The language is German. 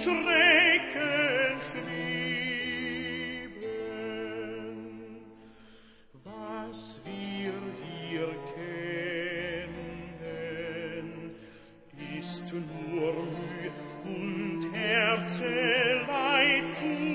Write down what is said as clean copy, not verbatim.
Schrecken schrieben. Was wir hier kennen, ist nur Mühe und Herzeleid.